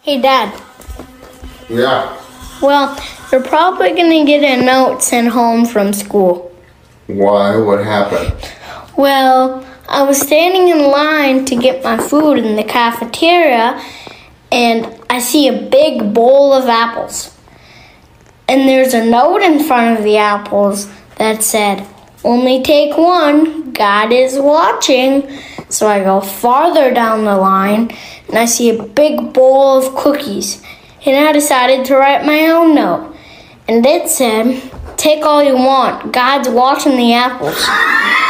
Hey, Dad. Yeah. Well, you're probably going to get a note sent home from school. Why? What happened? Well, I was standing in line to get my food in the cafeteria, and I see a big bowl of apples. And there's a note in front of the apples that said, "Only take one, God is watching." So I go farther down the line, and I see a big bowl of cookies. And I decided to write my own note. And it said, "Take all you want, God's watching the apples."